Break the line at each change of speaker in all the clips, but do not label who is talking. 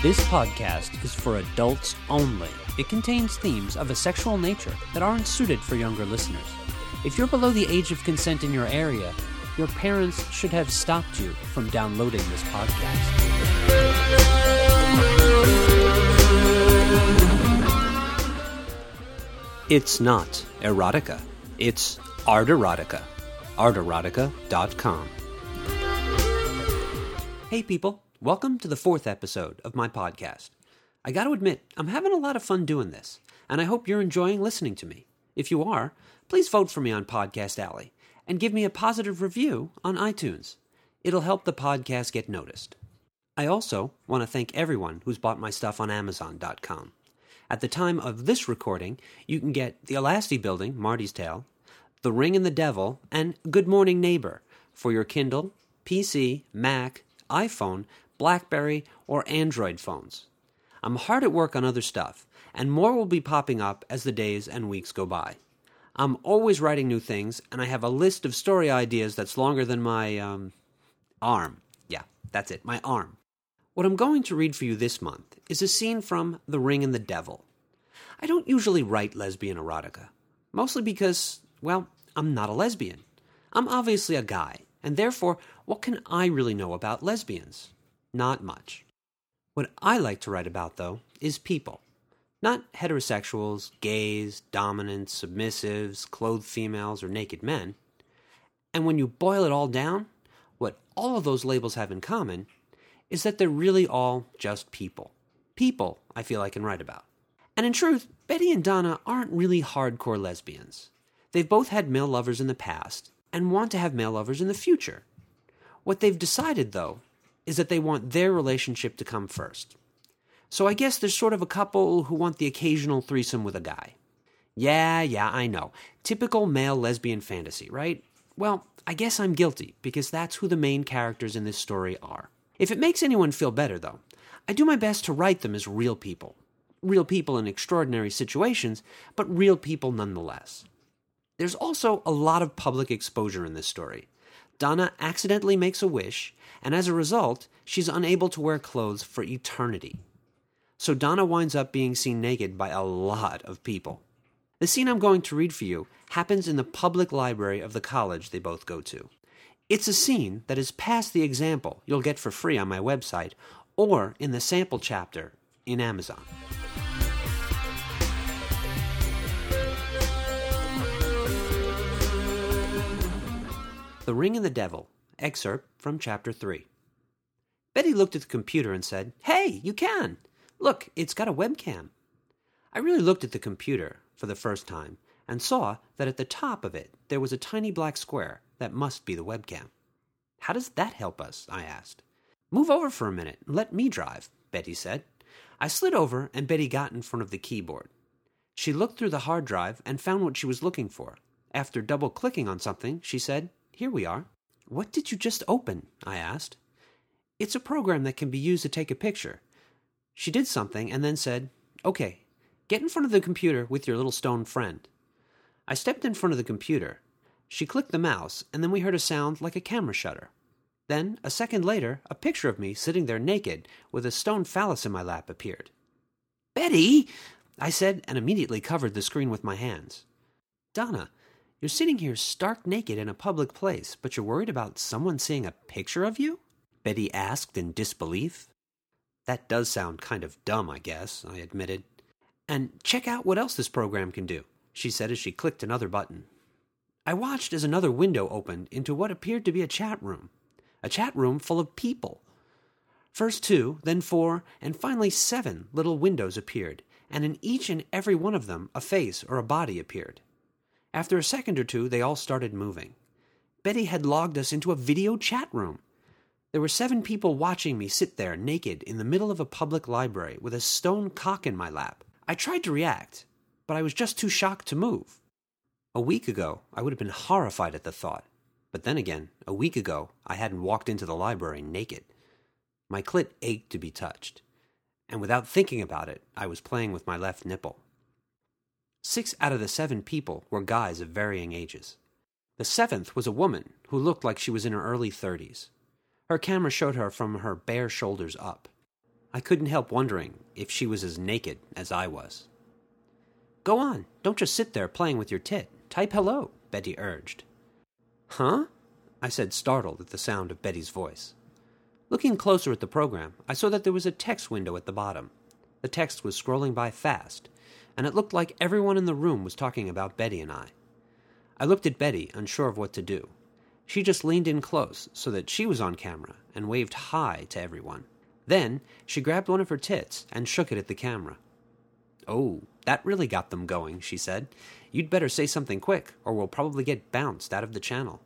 This podcast is for adults only. It contains themes of a sexual nature that aren't suited for younger listeners. If you're below the age of consent in your area, your parents should have stopped you from downloading this podcast. It's not erotica. It's art erotica. Arterotica.com. Hey people, welcome to the 4th episode of my podcast. I gotta admit, I'm having a lot of fun doing this, and I hope you're enjoying listening to me. If you are, please vote for me on Podcast Alley, and give me a positive review on iTunes. It'll help the podcast get noticed. I also want to thank everyone who's bought my stuff on Amazon.com. At the time of this recording, you can get The Elasti Building, Marty's Tale, The Ring and the Devil, and Good Morning Neighbor for your Kindle, PC, Mac, iPhone, BlackBerry, or Android phones. I'm hard at work on other stuff, and more will be popping up as the days and weeks go by. I'm always writing new things, and I have a list of story ideas that's longer than my, arm. Yeah, that's it, my arm. What I'm going to read for you this month is a scene from The Ring and the Devil. I don't usually write lesbian erotica, mostly because, well, I'm not a lesbian. I'm obviously a guy, and therefore, what can I really know about lesbians? Not much. What I like to write about, though, is people. Not heterosexuals, gays, dominants, submissives, clothed females, or naked men. And when you boil it all down, what all of those labels have in common is that they're really all just people. People I feel I can write about. And in truth, Betty and Donna aren't really hardcore lesbians. They've both had male lovers in the past and want to have male lovers in the future. What they've decided, though, is that they want their relationship to come first. So I guess there's sort of a couple who want the occasional threesome with a guy. Yeah, I know. Typical male lesbian fantasy, right? Well, I guess I'm guilty, because that's who the main characters in this story are. If it makes anyone feel better, though, I do my best to write them as real people. Real people in extraordinary situations, but real people nonetheless. There's also a lot of public exposure in this story. Donna accidentally makes a wish, and as a result, she's unable to wear clothes for eternity. So Donna winds up being seen naked by a lot of people. The scene I'm going to read for you happens in the public library of the college they both go to. It's a scene that is past the example you'll get for free on my website or in the sample chapter in Amazon. The Ring and the Devil, excerpt from Chapter 3. Betty looked at the computer and said, "Hey, you can! Look, it's got a webcam." I really looked at the computer for the first time and saw that at the top of it there was a tiny black square that must be the webcam. "How does that help us?" I asked. "Move over for a minute and let me drive," Betty said. I slid over and Betty got in front of the keyboard. She looked through the hard drive and found what she was looking for. After double-clicking on something, she said, "Here we are." "What did you just open?" I asked. "It's a program that can be used to take a picture." She did something and then said, "Okay, get in front of the computer with your little stone friend." I stepped in front of the computer. She clicked the mouse, and then we heard a sound like a camera shutter. Then, a second later, a picture of me sitting there naked with a stone phallus in my lap appeared. "Betty!" I said, and immediately covered the screen with my hands. "Donna, you're sitting here stark naked in a public place, but you're worried about someone seeing a picture of you?" Betty asked in disbelief. "That does sound kind of dumb, I guess," I admitted. "And check out what else this program can do," she said as she clicked another button. I watched as another window opened into what appeared to be a chat room full of people. First 2, then 4, and finally 7 little windows appeared, and in each and every one of them a face or a body appeared. After a second or two, they all started moving. Betty had logged us into a video chat room. There were 7 people watching me sit there naked in the middle of a public library with a stone cock in my lap. I tried to react, but I was just too shocked to move. A week ago, I would have been horrified at the thought. But then again, a week ago, I hadn't walked into the library naked. My clit ached to be touched. And without thinking about it, I was playing with my left nipple. 6 out of the 7 people were guys of varying ages. The 7th was a woman who looked like she was in her early 30s. Her camera showed her from her bare shoulders up. I couldn't help wondering if she was as naked as I was. "Go on, don't just sit there playing with your tit. Type hello," Betty urged. "Huh?" I said, startled at the sound of Betty's voice. Looking closer at the program, I saw that there was a text window at the bottom. The text was scrolling by fast, and it looked like everyone in the room was talking about Betty and I. I looked at Betty, unsure of what to do. She just leaned in close so that she was on camera and waved hi to everyone. Then she grabbed one of her tits and shook it at the camera. "Oh, that really got them going," she said. "You'd better say something quick, or we'll probably get bounced out of the channel."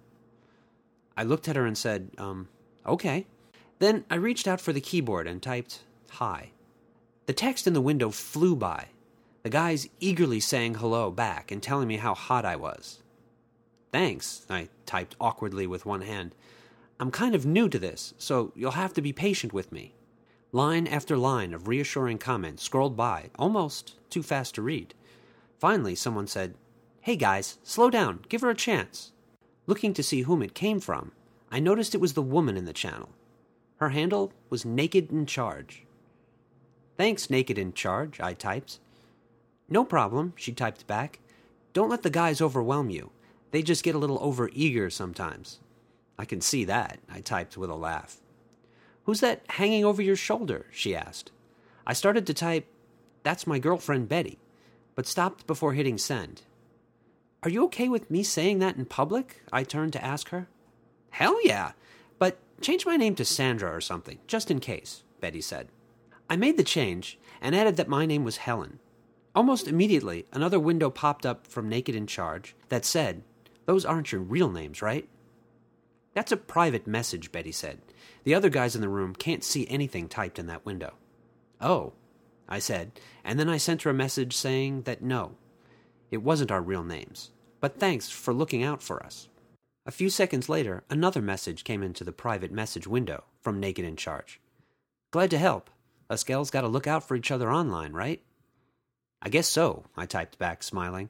I looked at her and said, okay. Then I reached out for the keyboard and typed, "Hi." The text in the window flew by, the guys eagerly saying hello back and telling me how hot I was. "Thanks," I typed awkwardly with one hand. "I'm kind of new to this, so you'll have to be patient with me." Line after line of reassuring comments scrolled by, almost too fast to read. Finally, someone said, "Hey guys, slow down, give her a chance." Looking to see whom it came from, I noticed it was the woman in the channel. Her handle was Naked in Charge. "Thanks, Naked in Charge," I typed. "No problem," she typed back. "Don't let the guys overwhelm you. They just get a little over-eager sometimes." "I can see that," I typed with a laugh. "Who's that hanging over your shoulder?" she asked. I started to type, "That's my girlfriend Betty," but stopped before hitting send. "Are you okay with me saying that in public?" I turned to ask her. "Hell yeah, but change my name to Sandra or something, just in case," Betty said. I made the change and added that my name was Helen. Almost immediately, another window popped up from Naked in Charge that said, "Those aren't your real names, right?" "That's a private message," Betty said. "The other guys in the room can't see anything typed in that window." "Oh," I said, and then I sent her a message saying that no, it wasn't our real names, but thanks for looking out for us. A few seconds later, another message came into the private message window from Naked in Charge. "Glad to help. Us gals gotta look out for each other online, right?" "I guess so," I typed back, smiling.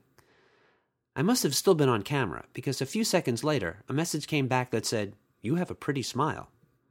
I must have still been on camera, because a few seconds later, a message came back that said, "You have a pretty smile."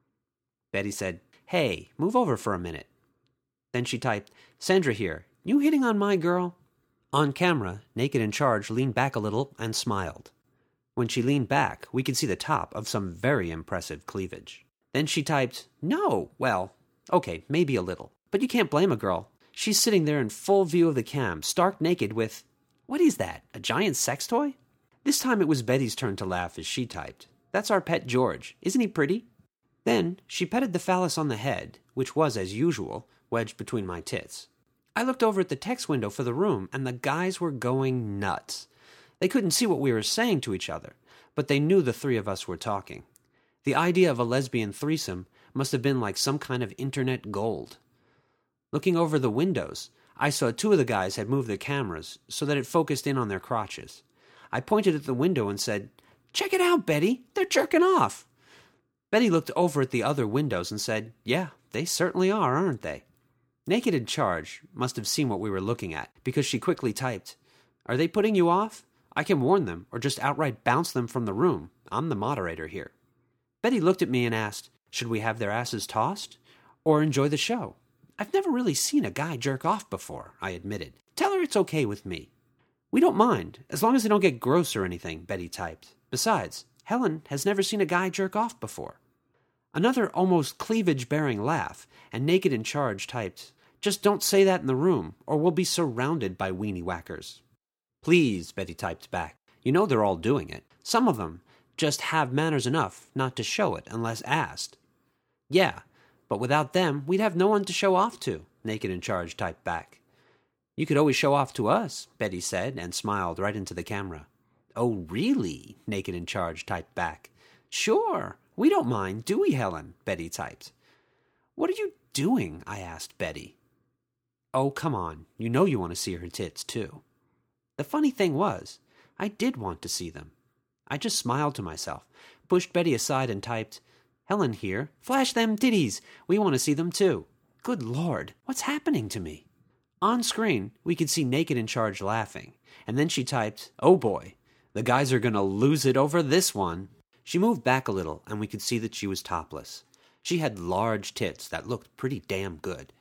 Betty said, "Hey, move over for a minute." Then she typed, "Sandra here. You hitting on my girl?" On camera, Naked in Charge leaned back a little and smiled. When she leaned back, we could see the top of some very impressive cleavage. Then she typed, "No, well, okay, maybe a little. But you can't blame a girl. She's sitting there in full view of the cam, stark naked with... What is that, a giant sex toy?" This time it was Betty's turn to laugh as she typed, "That's our pet George. Isn't he pretty?" Then she petted the phallus on the head, which was, as usual, wedged between my tits. I looked over at the text window for the room, and the guys were going nuts. They couldn't see what we were saying to each other, but they knew the three of us were talking. The idea of a lesbian threesome must have been like some kind of internet gold. Looking over the windows, I saw two of the guys had moved their cameras so that it focused in on their crotches. I pointed at the window and said, "Check it out, Betty. They're jerking off." Betty looked over at the other windows and said, "Yeah, they certainly are, aren't they?" Naked in Charge must have seen what we were looking at, because she quickly typed, "Are they putting you off? I can warn them, or just outright bounce them from the room. I'm the moderator here." Betty looked at me and asked, "Should we have their asses tossed? Or enjoy the show?" "I've never really seen a guy jerk off before," I admitted. "Tell her it's okay with me." "We don't mind, as long as they don't get gross or anything," Betty typed. "Besides, Helen has never seen a guy jerk off before." Another almost cleavage-bearing laugh, and Naked in Charge typed, "Just don't say that in the room, or we'll be surrounded by weenie whackers." "Please," Betty typed back. "You know they're all doing it. Some of them just have manners enough not to show it unless asked." "Yeah, but without them, we'd have no one to show off to," Naked in Charge typed back. "You could always show off to us," Betty said, and smiled right into the camera. "Oh, really?" Naked in Charge typed back. "Sure, we don't mind, do we, Helen?" Betty typed. "What are you doing?" I asked Betty. "Oh, come on, you know you want to see her tits, too." The funny thing was, I did want to see them. I just smiled to myself, pushed Betty aside and typed, "Helen here. Flash them titties. We want to see them too." Good Lord, what's happening to me? On screen, we could see Naked in Charge laughing, and then she typed, "Oh boy, the guys are gonna lose it over this one." She moved back a little, and we could see that she was topless. She had large tits that looked pretty damn good,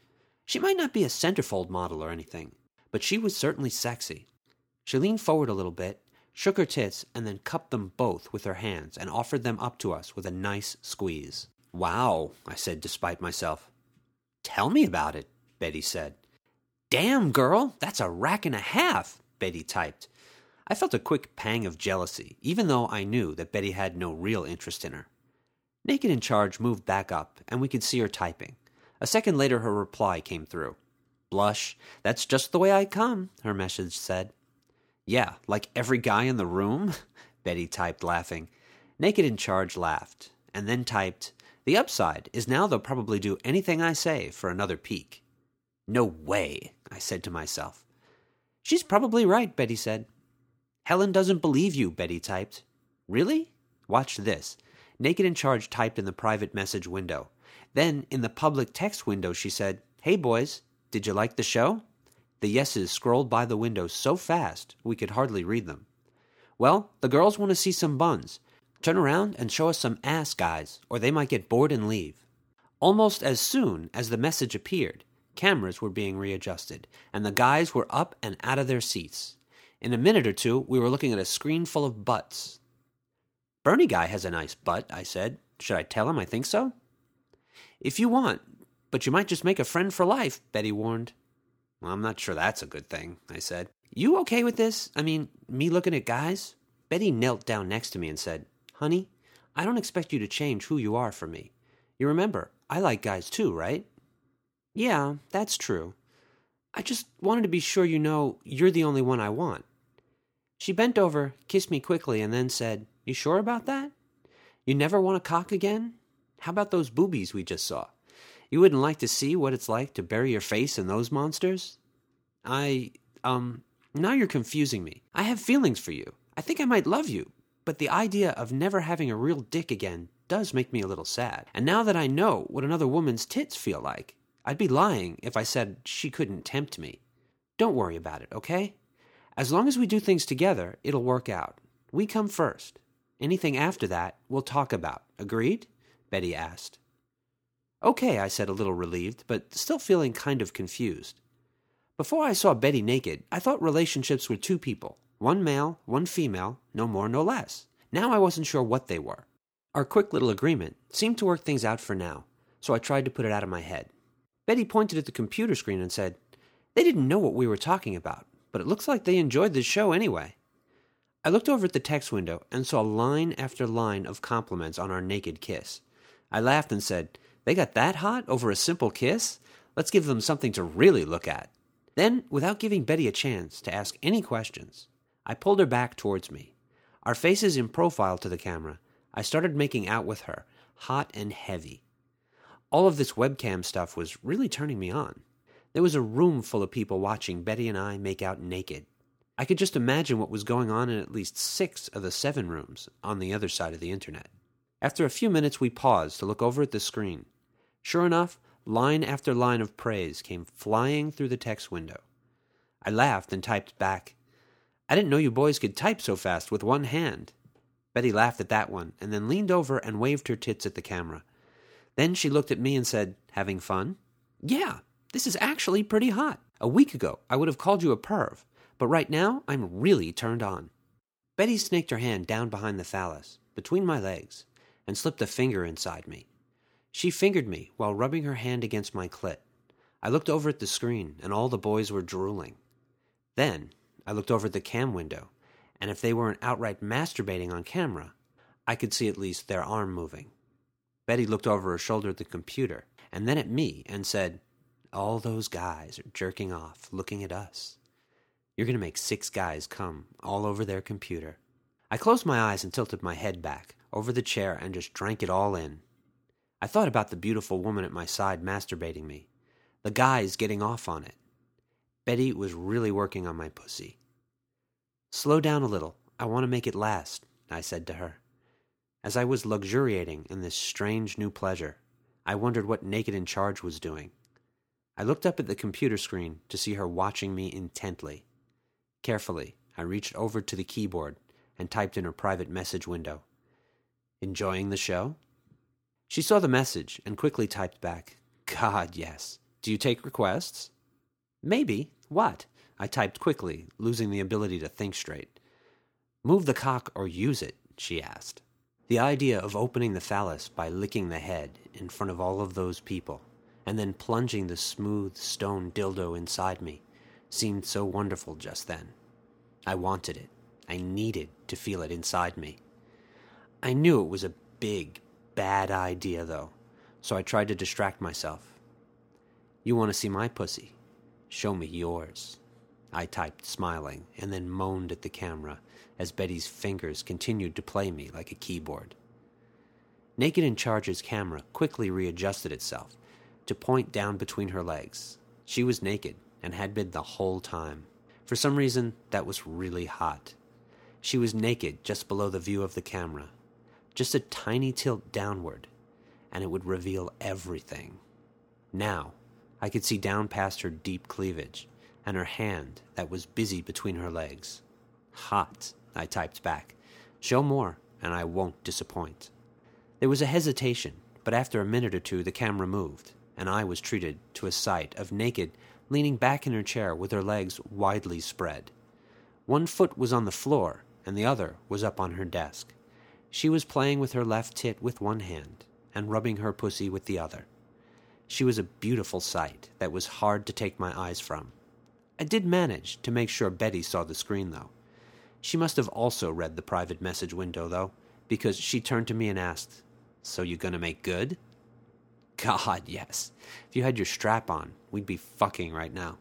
She might not be a centerfold model or anything, but she was certainly sexy. She leaned forward a little bit, shook her tits, and then cupped them both with her hands and offered them up to us with a nice squeeze. "Wow," I said despite myself. "Tell me about it," Betty said. "Damn, girl, that's a rack and a half," Betty typed. I felt a quick pang of jealousy, even though I knew that Betty had no real interest in her. Naked in Charge moved back up, and we could see her typing. A second later, her reply came through. "Blush, that's just the way I come," her message said. "Yeah, like every guy in the room?" Betty typed, laughing. Naked in Charge laughed, and then typed, "The upside is now they'll probably do anything I say for another peek." "No way," I said to myself. "She's probably right," Betty said. "Helen doesn't believe you," Betty typed. "Really? Watch this." Naked in Charge typed in the private message window. Then, in the public text window, she said, "Hey boys, did you like the show?" The yeses scrolled by the window so fast we could hardly read them. "Well, the girls want to see some buns. Turn around and show us some ass, guys, or they might get bored and leave." Almost as soon as the message appeared, cameras were being readjusted, and the guys were up and out of their seats. In a minute or two, we were looking at a screen full of butts. "Bernie guy has a nice butt," I said. "Should I tell him I think so?" "If you want, but you might just make a friend for life," Betty warned. "Well, I'm not sure that's a good thing," I said. "You okay with this? I mean, me looking at guys?" Betty knelt down next to me and said, "Honey, I don't expect you to change who you are for me. You remember, I like guys too, right?" "Yeah, that's true. I just wanted to be sure you know you're the only one I want." She bent over, kissed me quickly, and then said, "You sure about that? You never want to cock again? How about those boobies we just saw? You wouldn't like to see what it's like to bury your face in those monsters?" Now you're confusing me. I have feelings for you. I think I might love you, but the idea of never having a real dick again does make me a little sad. And now that I know what another woman's tits feel like, I'd be lying if I said she couldn't tempt me. Don't worry about it, okay? As long as we do things together, it'll work out. We come first. Anything after that, we'll talk about. Agreed? Betty asked. "Okay," I said, a little relieved, but still feeling kind of confused. Before I saw Betty naked, I thought relationships were two people. One male, one female, no more, no less. Now I wasn't sure what they were. Our quick little agreement seemed to work things out for now, so I tried to put it out of my head. Betty pointed at the computer screen and said, "They didn't know what we were talking about, but it looks like they enjoyed the show anyway." I looked over at the text window and saw line after line of compliments on our naked kiss. I laughed and said, "They got that hot over a simple kiss? Let's give them something to really look at." Then, without giving Betty a chance to ask any questions, I pulled her back towards me. Our faces in profile to the camera, I started making out with her, hot and heavy. All of this webcam stuff was really turning me on. There was a room full of people watching Betty and I make out naked. I could just imagine what was going on in at least 6 of the 7 rooms on the other side of the internet. After a few minutes, we paused to look over at the screen. Sure enough, line after line of praise came flying through the text window. I laughed and typed back, "I didn't know you boys could type so fast with one hand." Betty laughed at that one and then leaned over and waved her tits at the camera. Then she looked at me and said, "Having fun?" "Yeah, this is actually pretty hot. A week ago, I would have called you a perv, but right now, I'm really turned on." Betty snaked her hand down behind the phallus, between my legs, and slipped a finger inside me. She fingered me while rubbing her hand against my clit. I looked over at the screen, and all the boys were drooling. Then, I looked over at the cam window, and if they weren't outright masturbating on camera, I could see at least their arm moving. Betty looked over her shoulder at the computer, and then at me, and said, "All those guys are jerking off, looking at us. You're going to make 6 guys come all over their computer." I closed my eyes and tilted my head back over the chair and just drank it all in. I thought about the beautiful woman at my side masturbating me, the guys getting off on it. Betty was really working on my pussy. "Slow down a little. I want to make it last," I said to her. As I was luxuriating in this strange new pleasure, I wondered what Naked in Charge was doing. I looked up at the computer screen to see her watching me intently. Carefully, I reached over to the keyboard and typed in her private message window, "Enjoying the show?" She saw the message and quickly typed back, "God, yes. Do you take requests? Maybe. What? I typed quickly, losing the ability to think straight. Move the cock or use it, she asked. The idea of opening the phallus by licking the head in front of all of those people, and then plunging the smooth stone dildo inside me, seemed so wonderful just then. I wanted it. I needed to feel it inside me. I knew it was a big, bad idea, though, so I tried to distract myself. You want to see my pussy? Show me yours. I typed, smiling, and then moaned at the camera as Betty's fingers continued to play me like a keyboard. Naked in Charge's camera quickly readjusted itself to point down between her legs. She was naked and had been the whole time. For some reason, that was really hot. She was naked just below the view of the camera, just a tiny tilt downward, and it would reveal everything. Now, I could see down past her deep cleavage, and her hand that was busy between her legs. Hot, I typed back. Show more, and I won't disappoint. There was a hesitation, but after a minute or two the camera moved, and I was treated to a sight of naked, leaning back in her chair with her legs widely spread. One foot was on the floor, and the other was up on her desk. She was playing with her left tit with one hand, and rubbing her pussy with the other. She was a beautiful sight that was hard to take my eyes from. I did manage to make sure Betty saw the screen, though. She must have also read the private message window, though, because she turned to me and asked, "So you gonna make good?" God, yes. If you had your strap on, we'd be fucking right now.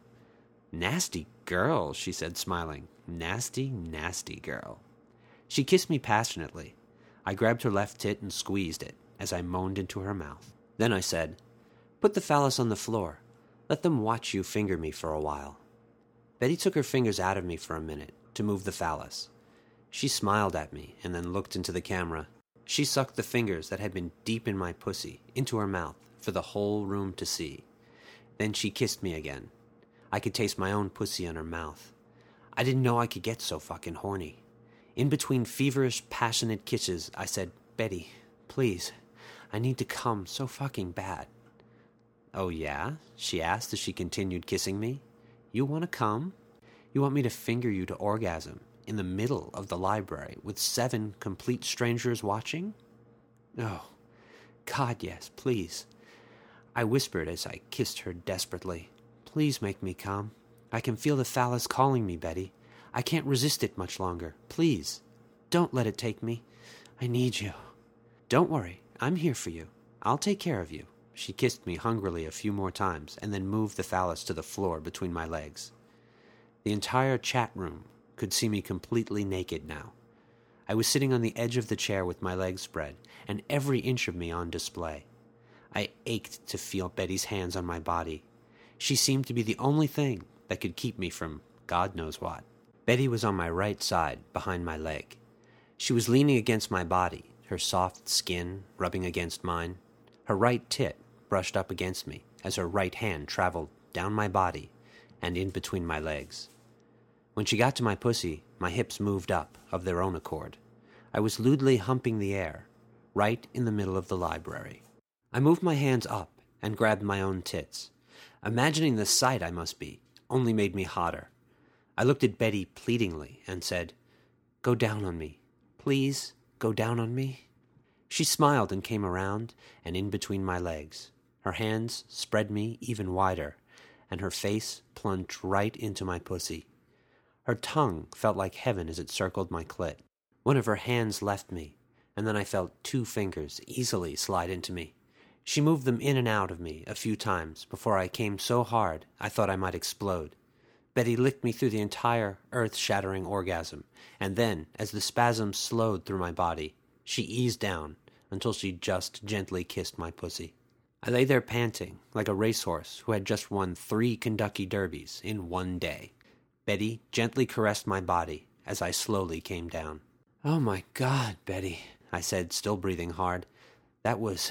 Nasty girl, she said, smiling. Nasty, nasty girl. She kissed me passionately. I grabbed her left tit and squeezed it as I moaned into her mouth. Then I said, "Put the phallus on the floor. Let them watch you finger me for a while." Betty took her fingers out of me for a minute to move the phallus. She smiled at me and then looked into the camera. She sucked the fingers that had been deep in my pussy into her mouth for the whole room to see. Then she kissed me again. I could taste my own pussy in her mouth. I didn't know I could get so fucking horny. In between feverish, passionate kisses, I said, "Betty, please, I need to come so fucking bad." "Oh yeah?" she asked as she continued kissing me. "You want to come? You want me to finger you to orgasm in the middle of the library with 7 complete strangers watching?" "Oh, God, yes, please." I whispered as I kissed her desperately. "Please make me come. I can feel the phallus calling me, Betty. I can't resist it much longer. Please, don't let it take me. I need you." "Don't worry, I'm here for you. I'll take care of you." She kissed me hungrily a few more times and then moved the phallus to the floor between my legs. The entire chat room could see me completely naked now. I was sitting on the edge of the chair with my legs spread and every inch of me on display. I ached to feel Betty's hands on my body. She seemed to be the only thing that could keep me from God knows what. Betty was on my right side, behind my leg. She was leaning against my body, her soft skin rubbing against mine. Her right tit brushed up against me as her right hand traveled down my body and in between my legs. When she got to my pussy, my hips moved up of their own accord. I was lewdly humping the air, right in the middle of the library. I moved my hands up and grabbed my own tits. Imagining the sight I must be only made me hotter. I looked at Betty pleadingly and said, "Go down on me. Please, go down on me." She smiled and came around and in between my legs. Her hands spread me even wider, and her face plunged right into my pussy. Her tongue felt like heaven as it circled my clit. One of her hands left me, and then I felt 2 fingers easily slide into me. She moved them in and out of me a few times before I came so hard I thought I might explode. Betty licked me through the entire earth-shattering orgasm, and then, as the spasms slowed through my body, she eased down until she just gently kissed my pussy. I lay there panting, like a racehorse who had just won 3 Kentucky Derbies in one day. Betty gently caressed my body as I slowly came down. "Oh my God, Betty," I said, still breathing hard. "That was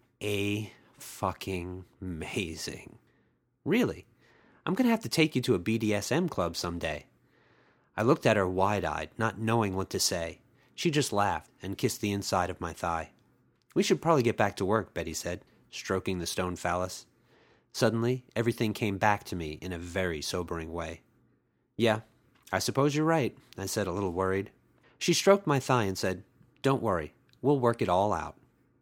fucking amazing." "Really? I'm going to have to take you to a BDSM club someday." I looked at her wide-eyed, not knowing what to say. She just laughed and kissed the inside of my thigh. "We should probably get back to work," Betty said, stroking the stone phallus. Suddenly, everything came back to me in a very sobering way. "Yeah, I suppose you're right," I said, a little worried. She stroked my thigh and said, "Don't worry, we'll work it all out."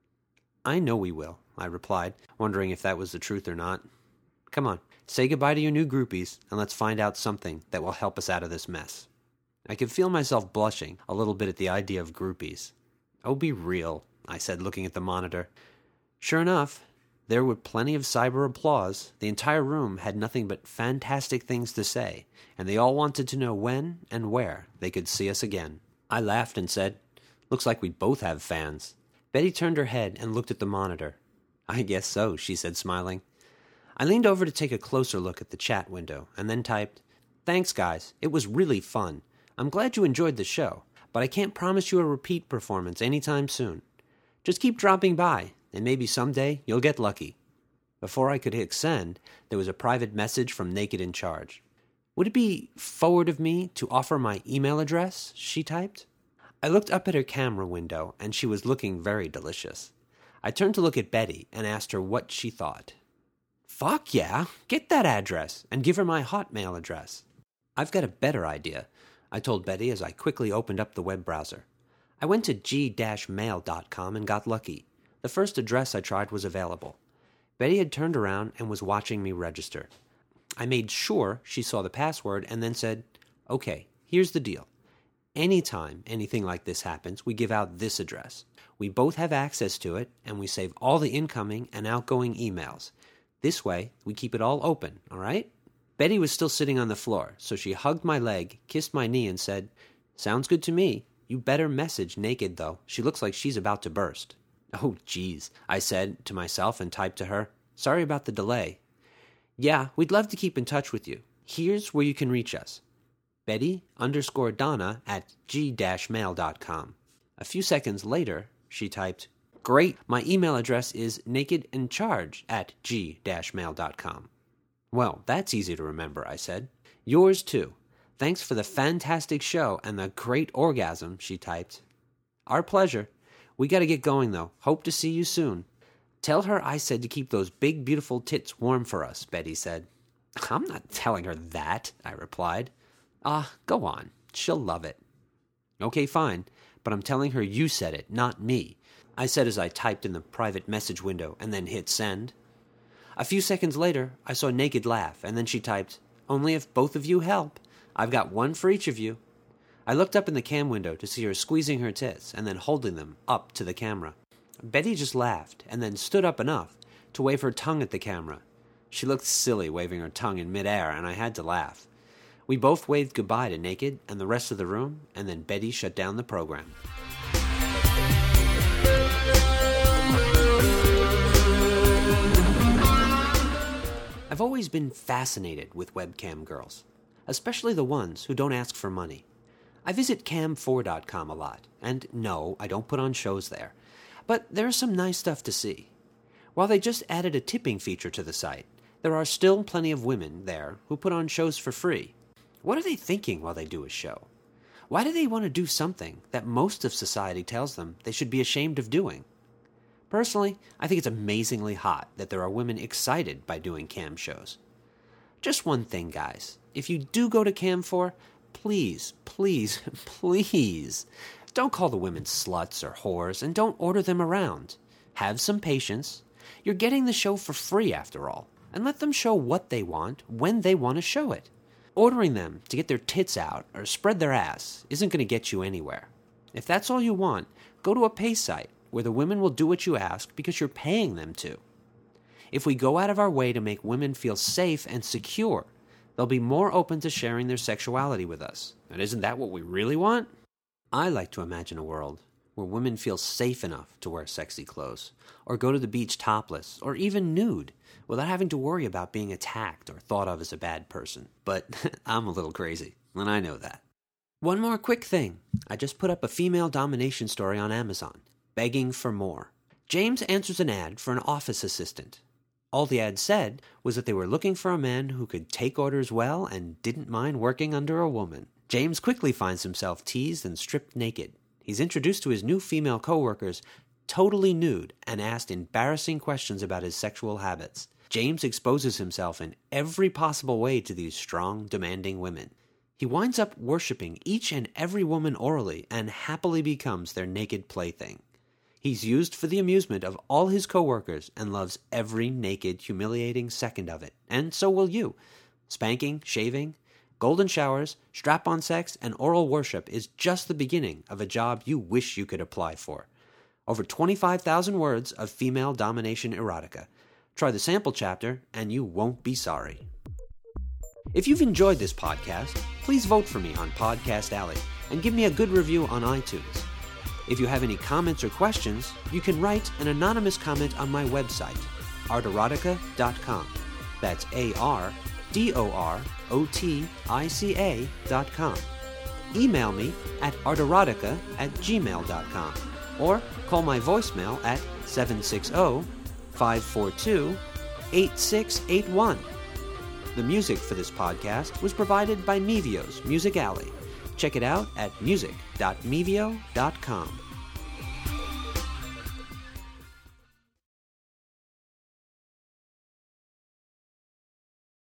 "I know we will," I replied, wondering if that was the truth or not. "Come on, say goodbye to your new groupies, and let's find out something that will help us out of this mess." I could feel myself blushing a little bit at the idea of groupies. "Oh, be real," I said, looking at the monitor. Sure enough, there were plenty of cyber applause. The entire room had nothing but fantastic things to say, and they all wanted to know when and where they could see us again. I laughed and said, "Looks like we both have fans." Betty turned her head and looked at the monitor. "I guess so," she said, smiling. I leaned over to take a closer look at the chat window, and then typed, "Thanks, guys. It was really fun. I'm glad you enjoyed the show, but I can't promise you a repeat performance anytime soon. Just keep dropping by, and maybe someday you'll get lucky." Before I could hit send, there was a private message from Naked in Charge. "Would it be forward of me to offer my email address?" she typed. I looked up at her camera window, and she was looking very delicious. I turned to look at Betty and asked her what she thought. "Fuck yeah, get that address, and give her my Hotmail address." "I've got a better idea," I told Betty as I quickly opened up the web browser. I went to g-mail.com and got lucky. The first address I tried was available. Betty had turned around and was watching me register. I made sure she saw the password and then said, "Okay, here's the deal. Anytime anything like this happens, we give out this address. We both have access to it, and we save all the incoming and outgoing emails. This way, we keep it all open, all right?" Betty was still sitting on the floor, so she hugged my leg, kissed my knee, and said, "Sounds good to me. You better message Naked, though. She looks like she's about to burst." "Oh, geez," I said to myself and typed to her, "Sorry about the delay. Yeah, we'd love to keep in touch with you. Here's where you can reach us. Betty_Donna at g-mail.com. A few seconds later, she typed, "Great, my email address is nakedincharge at g-mail.com. "Well, that's easy to remember," I said. "Yours too. Thanks for the fantastic show and the great orgasm," she typed. "Our pleasure. We gotta get going, though. Hope to see you soon." "Tell her I said to keep those big, beautiful tits warm for us," Betty said. "I'm not telling her that," I replied. Go on. She'll love it." "Okay, fine, but I'm telling her you said it, not me," I said as I typed in the private message window and then hit send. A few seconds later, I saw Naked laugh, and then she typed, "Only if both of you help. I've got one for each of you." I looked up in the cam window to see her squeezing her tits and then holding them up to the camera. Betty just laughed and then stood up enough to wave her tongue at the camera. She looked silly waving her tongue in midair, and I had to laugh. We both waved goodbye to Naked and the rest of the room, and then Betty shut down the program. I've always been fascinated with webcam girls, especially the ones who don't ask for money. I visit cam4.com a lot, and no, I don't put on shows there, but there's some nice stuff to see. While they just added a tipping feature to the site, there are still plenty of women there who put on shows for free. What are they thinking while they do a show? Why do they want to do something that most of society tells them they should be ashamed of doing? Personally, I think it's amazingly hot that there are women excited by doing cam shows. Just one thing, guys. If you do go to Cam4, please, please, please, don't call the women sluts or whores, and don't order them around. Have some patience. You're getting the show for free, after all, and let them show what they want when they want to show it. Ordering them to get their tits out or spread their ass isn't going to get you anywhere. If that's all you want, go to a pay site where the women will do what you ask because you're paying them to. If we go out of our way to make women feel safe and secure, they'll be more open to sharing their sexuality with us. And isn't that what we really want? I like to imagine a world where women feel safe enough to wear sexy clothes, or go to the beach topless, or even nude, without having to worry about being attacked or thought of as a bad person. But I'm a little crazy, and I know that. One more quick thing. I just put up a female domination story on Amazon, begging for more. James answers an ad for an office assistant. All the ad said was that they were looking for a man who could take orders well and didn't mind working under a woman. James quickly finds himself teased and stripped naked. He's introduced to his new female coworkers totally nude and asked embarrassing questions about his sexual habits. James exposes himself in every possible way to these strong, demanding women. He winds up worshipping each and every woman orally and happily becomes their naked plaything. He's used for the amusement of all his co-workers and loves every naked, humiliating second of it. And so will you. Spanking, shaving, golden showers, strap-on sex, and oral worship is just the beginning of a job you wish you could apply for. Over 25,000 words of female domination erotica. Try the sample chapter, and you won't be sorry. If you've enjoyed this podcast, please vote for me on Podcast Alley and give me a good review on iTunes. If you have any comments or questions, you can write an anonymous comment on my website, arterotica.com. That's ARDOROTICA.com. Email me at arterotica@gmail.com or call my voicemail at 760-542-8681. The music for this podcast was provided by Mevio's Music Alley. Check it out at music.mevio.com.